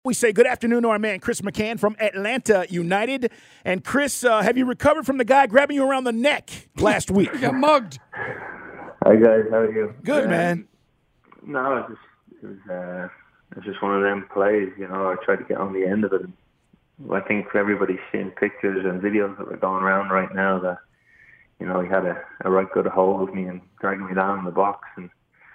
We say good afternoon to our man Chris McCann from Atlanta United. And Chris, have you recovered from the guy grabbing you around the neck last week? You got mugged. Hi guys, how are you? Good, man. No, it was just one of them plays. I tried to get on the end of it. I think everybody's seeing pictures and videos that are going around right now that he had a right good hold of me and dragging me down in the box. And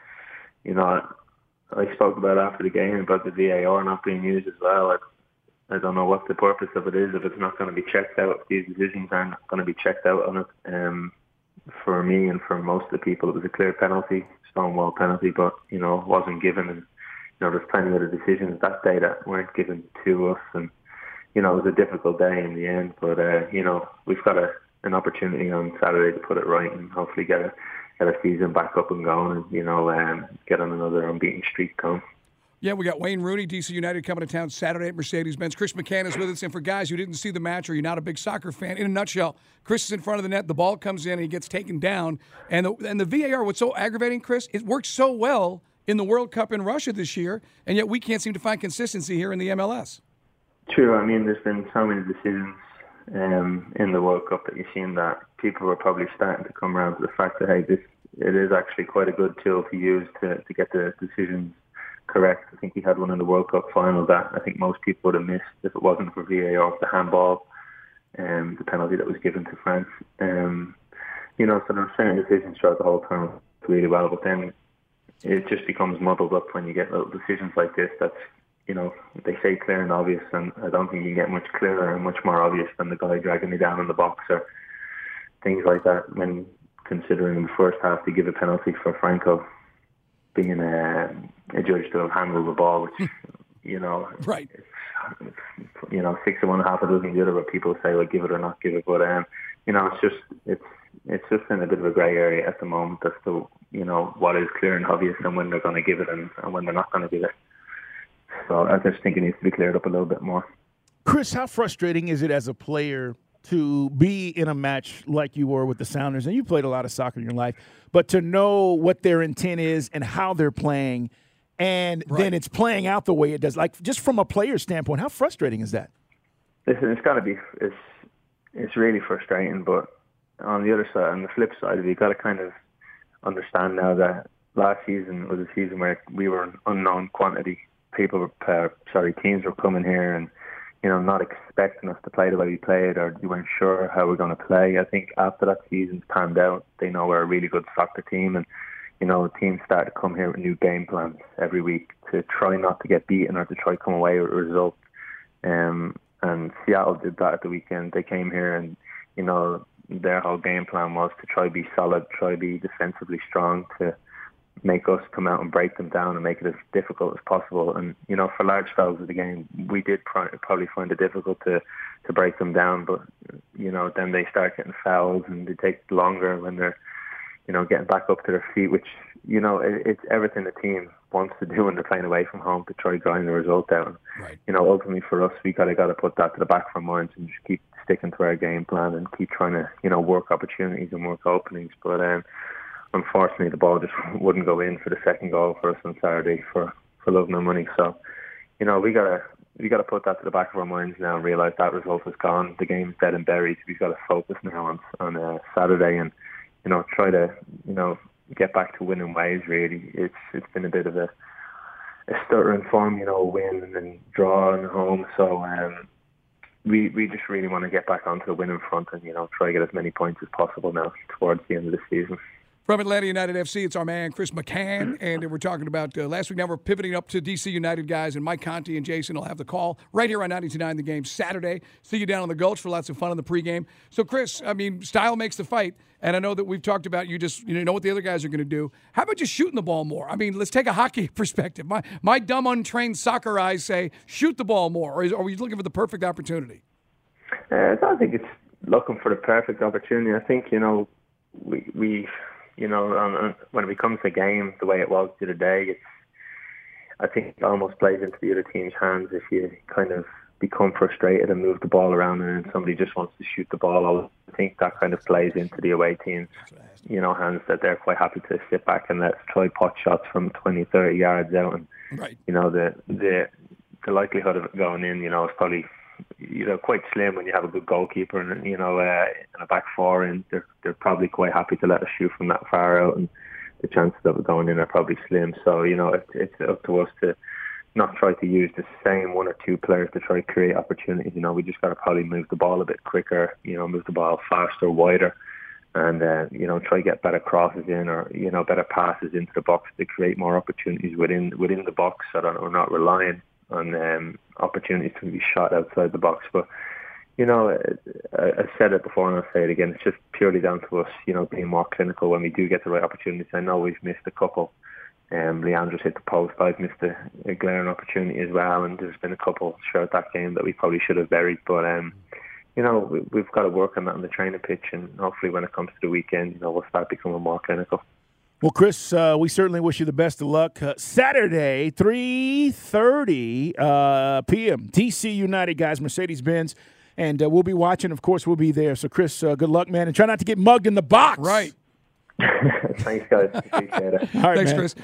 I spoke about after the game about the VAR not being used as well. I don't know what the purpose of it is if it's not going to be checked out. If these decisions aren't going to be checked out on it. For me and for most of the people, it was a clear penalty, stonewall penalty, but it wasn't given. And there's plenty of other decisions that day that weren't given to us. And it was a difficult day in the end. But we've got an opportunity on Saturday to put it right and hopefully get a season back up and going and, get on another unbeaten streak going. Yeah, we got Wayne Rooney, DC United, coming to town Saturday at Mercedes-Benz. Chris McCann is with us. And for guys who didn't see the match or you're not a big soccer fan, in a nutshell, Chris is in front of the net, the ball comes in, and he gets taken down. And the VAR, what's so aggravating, Chris, it worked so well in the World Cup in Russia this year, and yet we can't seem to find consistency here in the MLS. True. I mean, there's been so many decisions in the World Cup that you've seen that people are probably starting to come around to the fact that, hey, it is actually quite a good tool to use to get the decisions correct. I think we had one in the World Cup final that I think most people would have missed if it wasn't for VAR, the handball, the penalty that was given to France. So there were certain decisions throughout the whole tournament really well, but then it just becomes muddled up when you get little decisions like this that's, they say clear and obvious, and I don't think you can get much clearer and much more obvious than the guy dragging me down in the box or things like that when considering in the first half to give a penalty for Franco being a judge to have handled the ball, which, right. It's, 6 of one, half a dozen the other, but people say, well, give it or not give it. But, it's just in a bit of a grey area at the moment as to, what is clear and obvious and when they're going to give it and when they're not going to give it. So I just think it needs to be cleared up a little bit more. Chris, how frustrating is it as a player to be in a match like you were with the Sounders, and you played a lot of soccer in your life, but to know what their intent is and how they're playing, and then it's playing out the way it does? Like, just from a player's standpoint, how frustrating is that? Listen, it's got to be. It's really frustrating, but on the other side, on the flip side of it, you got to kind of understand now that last season was a season where we were an unknown quantity. Teams were coming here and not expecting us to play the way we played, or you weren't sure how we're going to play. I think after that season's panned out, they know we're a really good soccer team, and teams start to come here with new game plans every week to try not to get beaten or to try to come away with a result. And Seattle did that at the weekend. They came here and their whole game plan was to try to be solid, try to be defensively strong, to make us come out and break them down and make it as difficult as possible. And, for large spells of the game, we did probably find it difficult to break them down. But, then they start getting fouls and they take longer when they're, getting back up to their feet, which, it's everything the team wants to do when they're playing away from home to try to grind the result down. Right. Ultimately for us, we got to put that to the back of our minds and just keep sticking to our game plan and keep trying to, work opportunities and work openings. But, unfortunately, the ball just wouldn't go in for the second goal for us on Saturday for love nor money. So, we gotta put that to the back of our minds now and realise that result is gone. The game's dead and buried. We've got to focus now on Saturday and try to get back to winning ways. Really, it's been a bit of a stuttering form. Win and then draw and home. So we just really want to get back onto the winning front and try to get as many points as possible now towards the end of the season. From Atlanta United FC, it's our man Chris McCann, and we're talking about last week. Now we're pivoting up to DC United guys, and Mike Conti and Jason will have the call right here on 92.9 The Game Saturday. See you down on the Gulch for lots of fun in the pregame. So, Chris, I mean, style makes the fight, and I know that we've talked about you just know what the other guys are going to do. How about just shooting the ball more? I mean, let's take a hockey perspective. My dumb, untrained soccer eyes say shoot the ball more, or are we looking for the perfect opportunity? I don't think it's looking for the perfect opportunity. I think, we when it becomes a game the way it was the other day, I think it almost plays into the other team's hands if you kind of become frustrated and move the ball around and then somebody just wants to shoot the ball. I think that kind of plays into the away team's, hands, that they're quite happy to sit back and let's try pot shots from 20, 30 yards out. And, right. The the likelihood of it going in, is probably, quite slim when you have a good goalkeeper and, and a back four, and they're probably quite happy to let us shoot from that far out, and the chances of it going in are probably slim. So, it's up to us to not try to use the same one or two players to try to create opportunities. We just got to probably move the ball a bit quicker, move the ball faster, wider, and, try to get better crosses in, or, better passes into the box to create more opportunities within the box, so that we're not relying on opportunities to be shot outside the box. But, I said it before and I'll say it again, it's just purely down to us, being more clinical when we do get the right opportunities. I know we've missed a couple. Leandro's hit the post. I've missed a glaring opportunity as well, and there's been a couple throughout that game that we probably should have buried. But, we've got to work on that on the training pitch, and hopefully when it comes to the weekend, we'll start becoming more clinical. Well, Chris, we certainly wish you the best of luck. Saturday, 3:30 p.m., DC United, guys, Mercedes-Benz. And we'll be watching. Of course, we'll be there. So, Chris, good luck, man. And try not to get mugged in the box. Right. Thanks, guys. Appreciate it. All right, Thanks, man. Chris.